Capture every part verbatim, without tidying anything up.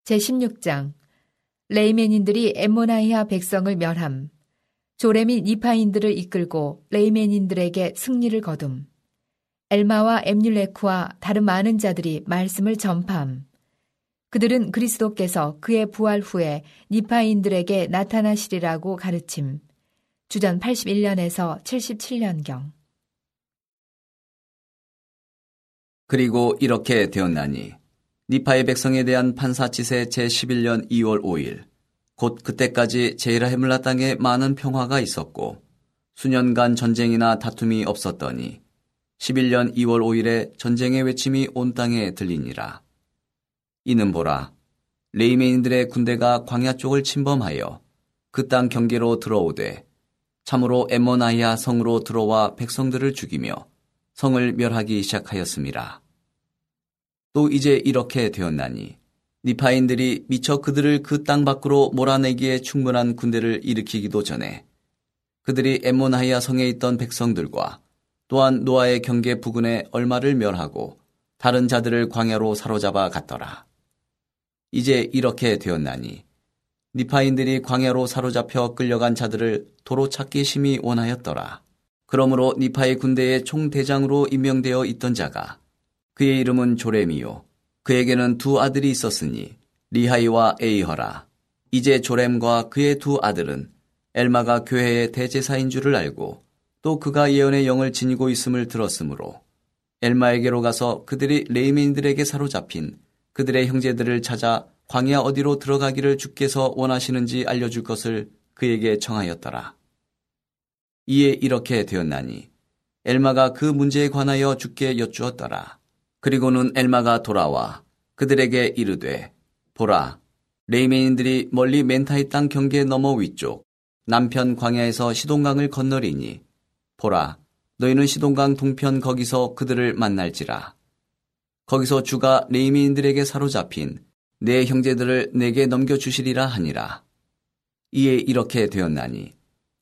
제십육 장 레이멘인들이 엠모나이아 백성을 멸함. 조렘이 니파인들을 이끌고 레이멘인들에게 승리를 거둠. 엘마와 엠률레크와 다른 많은 자들이 말씀을 전파함. 그들은 그리스도께서 그의 부활 후에 니파인들에게 나타나시리라고 가르침. 주전 팔십일 년에서 칠십칠 년경. 그리고 이렇게 되었나니 니파의 백성에 대한 판사치세 제십일 년 이월 오일 곧 그때까지 제이라헤물라 땅에 많은 평화가 있었고 수년간 전쟁이나 다툼이 없었더니 십일 년 이월 오일에 전쟁의 외침이 온 땅에 들리니라. 이는 보라, 레이메인들의 군대가 광야 쪽을 침범하여 그 땅 경계로 들어오되 참으로 엠모나이아 성으로 들어와 백성들을 죽이며 성을 멸하기 시작하였음이라. 또 이제 이렇게 되었나니 니파인들이 미처 그들을 그 땅 밖으로 몰아내기에 충분한 군대를 일으키기도 전에 그들이 엠모나이아 성에 있던 백성들과 또한 노아의 경계 부근에 얼마를 멸하고 다른 자들을 광야로 사로잡아 갔더라. 이제 이렇게 되었나니 니파인들이 광야로 사로잡혀 끌려간 자들을 도로 찾기 심히 원하였더라. 그러므로 니파의 군대의 총대장으로 임명되어 있던 자가 그의 이름은 조렘이요 그에게는 두 아들이 있었으니 리하이와 에이허라. 이제 조렘과 그의 두 아들은 엘마가 교회의 대제사인 줄을 알고 또 그가 예언의 영을 지니고 있음을 들었으므로 엘마에게로 가서 그들이 레이멘들에게 사로잡힌 그들의 형제들을 찾아 광야 어디로 들어가기를 주께서 원하시는지 알려줄 것을 그에게 청하였더라. 이에 이렇게 되었나니 엘마가 그 문제에 관하여 주께 여쭈었더라. 그리고는 엘마가 돌아와 그들에게 이르되 보라, 레이멘인들이 멀리 멘타이 땅 경계 너머 위쪽 남편 광야에서 시돈강을 건너리니 보라, 너희는 시돈강 동편 거기서 그들을 만날지라. 거기서 주가 레이멘인들에게 사로잡힌 내 형제들을 내게 넘겨주시리라 하니라. 이에 이렇게 되었나니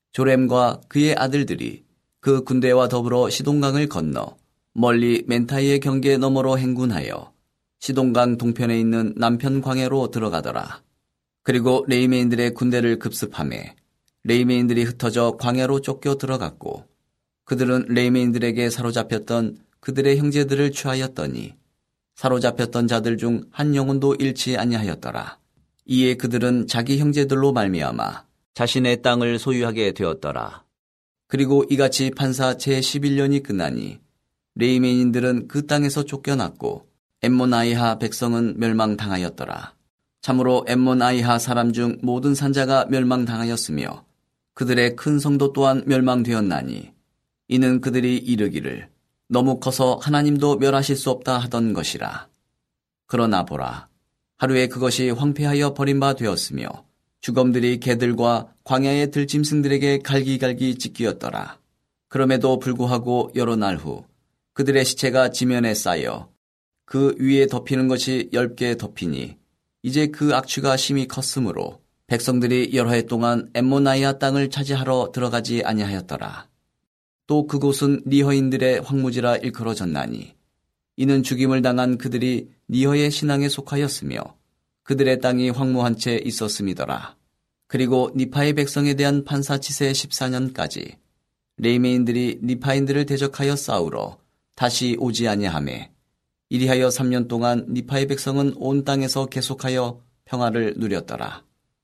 조렘과 그의 아들들이 그 군대와 더불어 시돈강을 건너 멀리 멘타이의 경계 너머로 행군하여 시돈강 동편에 있는 남편 광야로 들어가더라. 그리고 레이메인들의 군대를 급습하매 레이메인들이 흩어져 광야로 쫓겨 들어갔고 그들은 레이메인들에게 사로잡혔던 그들의 형제들을 취하였더니 사로잡혔던 자들 중 한 영혼도 잃지 아니하였더라. 이에 그들은 자기 형제들로 말미암아 자신의 땅을 소유하게 되었더라. 그리고 이같이 판사 제십일 년이 끝나니 레이메인들은 그 땅에서 쫓겨났고 엠모나이하 백성은 멸망당하였더라. 참으로 엠모나이하 사람 중 모든 산자가 멸망당하였으며 그들의 큰 성도 또한 멸망되었나니 이는 그들이 이르기를 너무 커서 하나님도 멸하실 수 없다 하던 것이라. 그러나 보라, 하루에 그것이 황폐하여 버린 바 되었으며 주검들이 개들과 광야의 들짐승들에게 갈기갈기 찢기었더라. 그럼에도 불구하고 여러 날 후 그들의 시체가 지면에 쌓여 그 위에 덮이는 것이 얇게 덮이니 이제 그 악취가 심히 컸으므로 백성들이 여러 해 동안 엠모나이아 땅을 차지하러 들어가지 아니하였더라. 또 그곳은 니허인들의 황무지라 일컬어졌나니 이는 죽임을 당한 그들이 니허의 신앙에 속하였으며 그들의 땅이 황무한 채 있었음이더라. 그리고 니파의 백성에 대한 판사치세 십사 년까지 레이메인들이 니파인들을 대적하여 싸우러 다시 오지 아니하매 이리하여 삼 년 동안 니파의 백성은 온 땅에서 계속하여 평화를 누렸더라.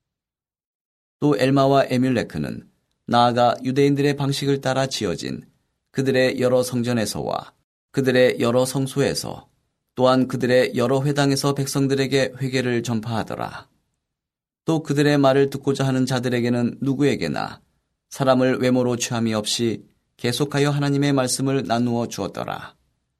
또 엘마와 에뮬레크는 나아가 유대인들의 방식을 따라 지어진 그들의 여러 성전에서와 그들의 여러 성소에서 또한 그들의 여러 회당에서 백성들에게 회개를 전파하더라. 또 그들의 말을 듣고자 하는 자들에게는 누구에게나 사람을 외모로 취함이 없이 계속하여 하나님의 말씀을 나누어 주었더라.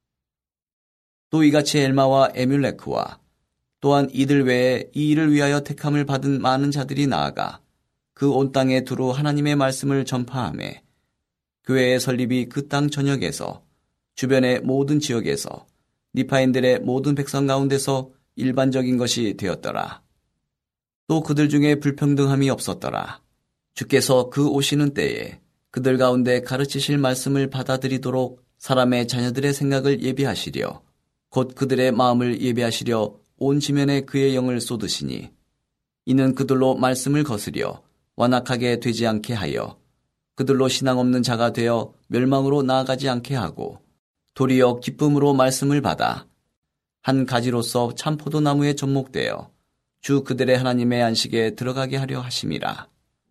또 이같이 엘마와 에뮬레크와 또한 이들 외에 이 일을 위하여 택함을 받은 많은 자들이 나아가 그 온 땅에 두루 하나님의 말씀을 전파하매 교회의 설립이 그 땅 전역에서 주변의 모든 지역에서 니파인들의 모든 백성 가운데서 일반적인 것이 되었더라. 또 그들 중에 불평등함이 없었더라. 주께서 그 오시는 때에 그들 가운데 가르치실 말씀을 받아들이도록 사람의 자녀들의 생각을 예비하시려 곧 그들의 마음을 예비하시려 온 지면에 그의 영을 쏟으시니 이는 그들로 말씀을 거스려 완악하게 되지 않게 하여 그들로 신앙 없는 자가 되어 멸망으로 나아가지 않게 하고 도리어 기쁨으로 말씀을 받아 한 가지로서 참 포도나무에 접목되어 주 그들의 하나님의 안식에 들어가게 하려 하심이라.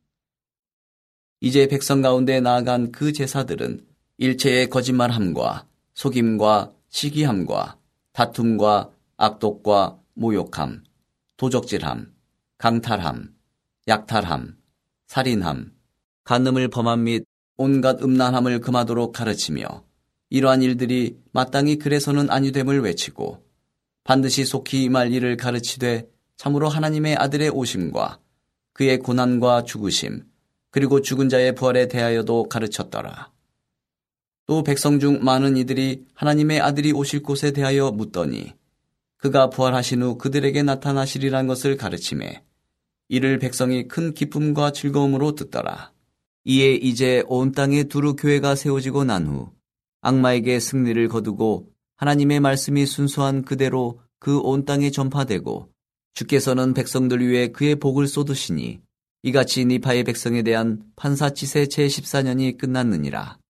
이제 백성 가운데 나아간 그 제사들은 일체의 거짓말함과 속임과 시기함과 다툼과 악독과 모욕함, 도적질함, 강탈함, 약탈함, 살인함, 간음을 범함 및 온갖 음란함을 금하도록 가르치며 이러한 일들이 마땅히 그래서는 아니됨을 외치고 반드시 속히 임할 일을 가르치되 참으로 하나님의 아들의 오심과 그의 고난과 죽으심 그리고 죽은 자의 부활에 대하여도 가르쳤더라. 또 백성 중 많은 이들이 하나님의 아들이 오실 곳에 대하여 묻더니 그가 부활하신 후 그들에게 나타나시리란 것을 가르치매 이를 백성이 큰 기쁨과 즐거움으로 듣더라. 이에 이제 온 땅에 두루 교회가 세워지고 난 후 악마에게 승리를 거두고 하나님의 말씀이 순수한 그대로 그 온 땅에 전파되고 주께서는 백성들 위에 그의 복을 쏟으시니 이같이 니파의 백성에 대한 판사치세 제십사 년이 끝났느니라.